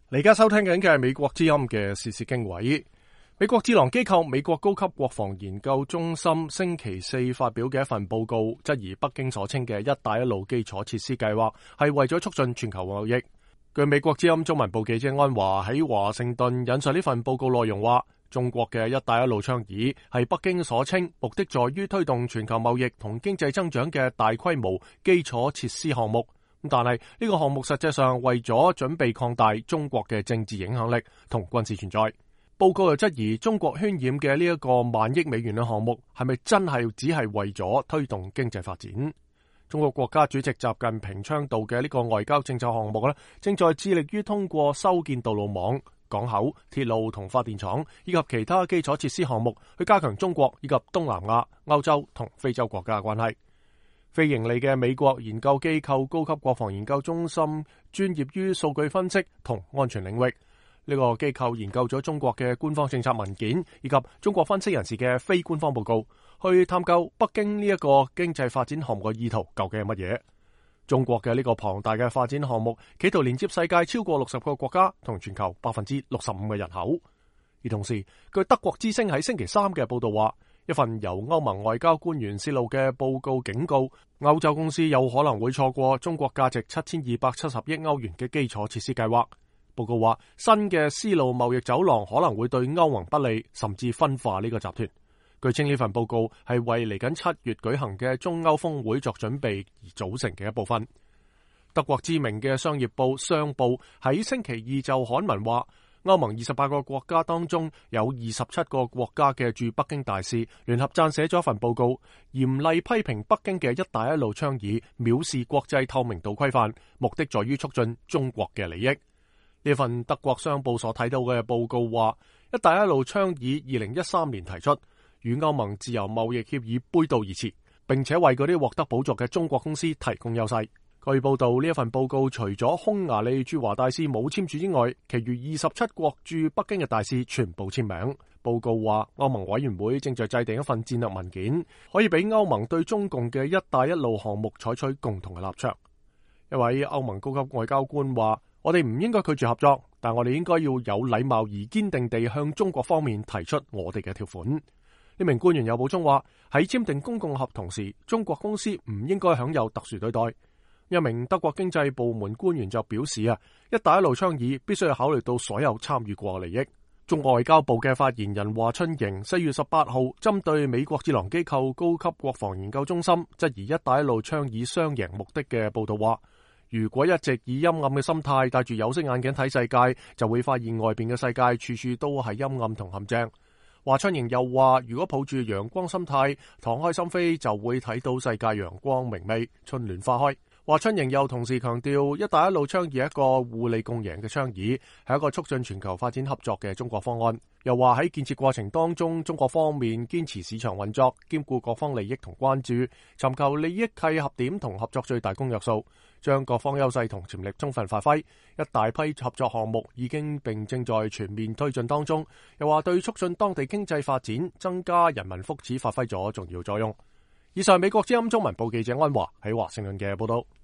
你而家收聽緊嘅係美國之音嘅時事經緯。美國智囊機構美國高級國防研究中心星期四發表嘅一份報告，質疑北京所稱嘅一帶一路基礎設施計劃係為咗促進全球貿易。據美國之音中文部記者安華喺華盛頓引述呢份報告內容話，中國嘅一帶一路倡議係北京所稱目的在於推動全球貿易同經濟增長嘅大規模基礎設施項目。但係呢個項目實際上為咗準備擴大中國嘅政治影響力同軍事存在。報告又質疑中國渲染嘅呢一個萬億美元嘅項目係咪真係只係為咗推動經濟發展？中國國家主席習近平倡導嘅呢個外交政策項目正在致力於通過修建道路網、港口、鐵路同發電廠以及其他基礎設施項目，去加強中國以及東南亞、歐洲同非洲國家嘅關係。非盈利嘅美國研究機構高級國防研究中心專業於數據分析同安全領域。呢個機構研究咗中國嘅官方政策文件以及中國分析人士嘅非官方報告，去探究北京呢一個經濟發展項目嘅意圖究竟係乜嘢。中國嘅呢個龐大嘅發展項目企圖連接世界超過60個國家同全球65%嘅人口。而同時，據德國之聲喺星期三嘅報道話，一份由歐盟外交官員泄露嘅報告警告，歐洲公司有可能會錯過中國價值7270億歐元嘅基礎設施計劃。報告話，新嘅絲路貿易走廊可能會對歐盟不利，甚至分化呢個集團。據稱呢份報告係為嚟緊7月舉行嘅中歐峰會作準備而組成嘅一部分。德國知名嘅商業報商報喺星期二就刊文話，歐盟28個國家當中有27個國家嘅駐北京大使聯合撰寫咗一份報告，嚴厲批評北京嘅一帶一路倡議藐視國際透明度規範，目的在於促進中國嘅利益。呢份德國商報所睇到嘅報告話，一帶一路倡議2013年提出，與歐盟自由貿易協議背道而馳，並且為嗰啲獲得補助嘅中國公司提供優勢。據報道，呢一份報告除咗匈牙利駐華大使冇簽署之外，其餘27國駐北京嘅大使全部簽名。報告話，歐盟委員會正在制定一份戰略文件，可以俾歐盟對中共嘅一帶一路項目採取共同嘅立場。一位歐盟高級外交官話，我哋唔應該拒絕合作，但我哋應該要有禮貌而堅定地向中國方面提出我哋嘅條款。呢名官員又補充話，喺簽訂公共合同時，中國公司唔應該享有特殊對待。一名德國經濟部門官員就表示一帶一路倡議必須要考慮到所有參與過嘅利益。中國外交部嘅發言人華春瑩4月18號針對美國智囊機構高級國防研究中心質疑一帶一路倡議雙贏目的嘅報道話，如果一直以陰暗嘅心態戴住有色眼鏡睇世界，就會發現外邊嘅世界處處都係陰暗同陷阱。華春瑩又話，如果抱住陽光心態敞開心扉，就會睇到世界陽光明媚，春暖花開。華春瑩又同時強調，一帶一路倡議係一個互利共贏嘅倡議，係一個促進全球發展合作嘅中國方案。又話喺建設過程當中，中國方面堅持市場運作，兼顧各方利益同關注，尋求利益契合點同合作最大公約數，將各方優勢同潛力充分發揮。一大批合作項目已經並正在全面推進當中。又話對促進當地經濟發展、增加人民福祉發揮咗重要作用。以上美國之音中文部記者安華喺華盛頓嘅報道。